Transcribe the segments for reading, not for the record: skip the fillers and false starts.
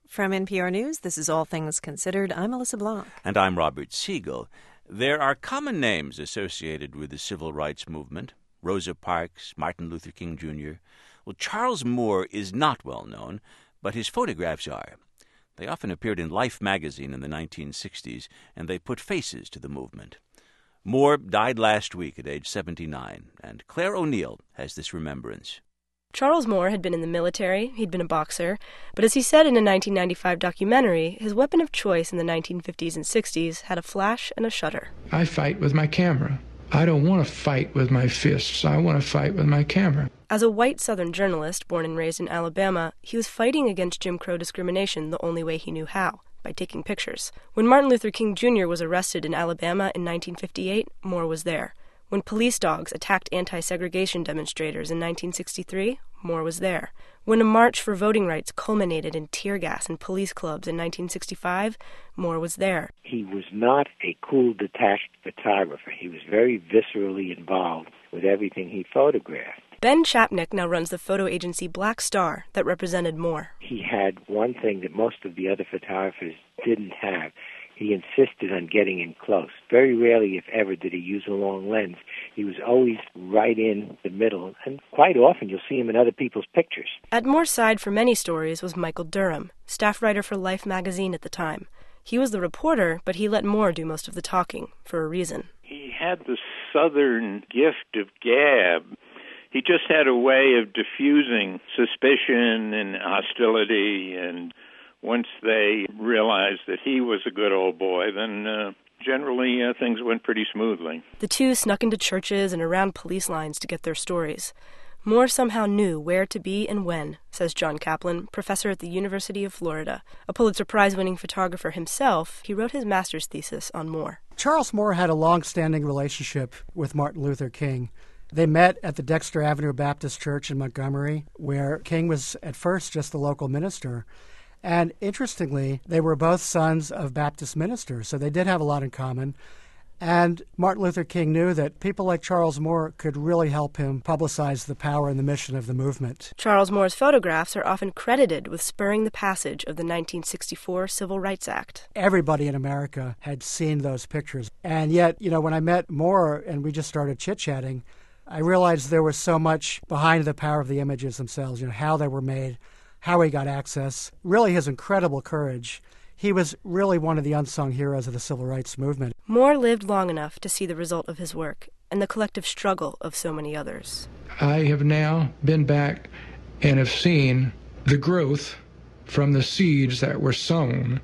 From NPR News, this is All Things Considered. I'm Melissa Blanc. And I'm Robert Siegel. There are common names associated with the civil rights movement. Rosa Parks, Martin Luther King Jr. Well, Charles Moore is not well known, but his photographs are. They often appeared in Life magazine in the 1960s, and they put faces to the movement. Moore died last week at age 79, and Claire O'Neill has this remembrance. Charles Moore had been in the military, he'd been a boxer, but as he said in a 1995 documentary, his weapon of choice in the 1950s and 60s had a flash and a shutter. I fight with my camera. I don't want to fight with my fists. I want to fight with my camera. As a white Southern journalist born and raised in Alabama, he was fighting against Jim Crow discrimination the only way he knew how, by taking pictures. When Martin Luther King Jr. was arrested in Alabama in 1958, Moore was there. When police dogs attacked anti-segregation demonstrators in 1963, Moore was there. When a march for voting rights culminated in tear gas and police clubs in 1965, Moore was there. He was not a cool, detached photographer. He was very viscerally involved with everything he photographed. Ben Chapnick now runs the photo agency Black Star that represented Moore. He had one thing that most of the other photographers didn't have. He insisted on getting in close. Very rarely, if ever, did he use a long lens. He was always right in the middle, and quite often you'll see him in other people's pictures. At Moore's side for many stories was Michael Durham, staff writer for Life magazine at the time. He was the reporter, but he let Moore do most of the talking, for a reason. He had the Southern gift of gab. He just had a way of diffusing suspicion and hostility, and once they realized that he was a good old boy, then generally things went pretty smoothly. The two snuck into churches and around police lines to get their stories. Moore somehow knew where to be and when, says John Kaplan, professor at the University of Florida. A Pulitzer Prize-winning photographer himself, he wrote his master's thesis on Moore. Charles Moore had a long-standing relationship with Martin Luther King. They met at the Dexter Avenue Baptist Church in Montgomery, where King was at first just the local minister. And interestingly, they were both sons of Baptist ministers, so they did have a lot in common. And Martin Luther King knew that people like Charles Moore could really help him publicize the power and the mission of the movement. Charles Moore's photographs are often credited with spurring the passage of the 1964 Civil Rights Act. Everybody in America had seen those pictures. And yet, when I met Moore and we just started chit-chatting, I realized there was so much behind the power of the images themselves, how they were made, how he got access, really his incredible courage. He was really one of the unsung heroes of the civil rights movement. Moore lived long enough to see the result of his work and the collective struggle of so many others. I have now been back and have seen the growth from the seeds that were sown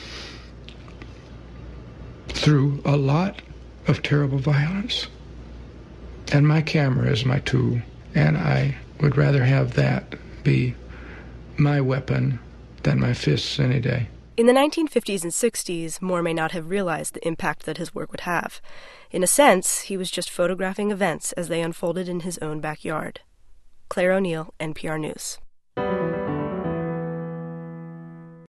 through a lot of terrible violence. And my camera is my tool, and I would rather have that be my weapon than my fists any day. In the 1950s and 60s, Moore may not have realized the impact that his work would have. In a sense, he was just photographing events as they unfolded in his own backyard. Claire O'Neill, NPR News.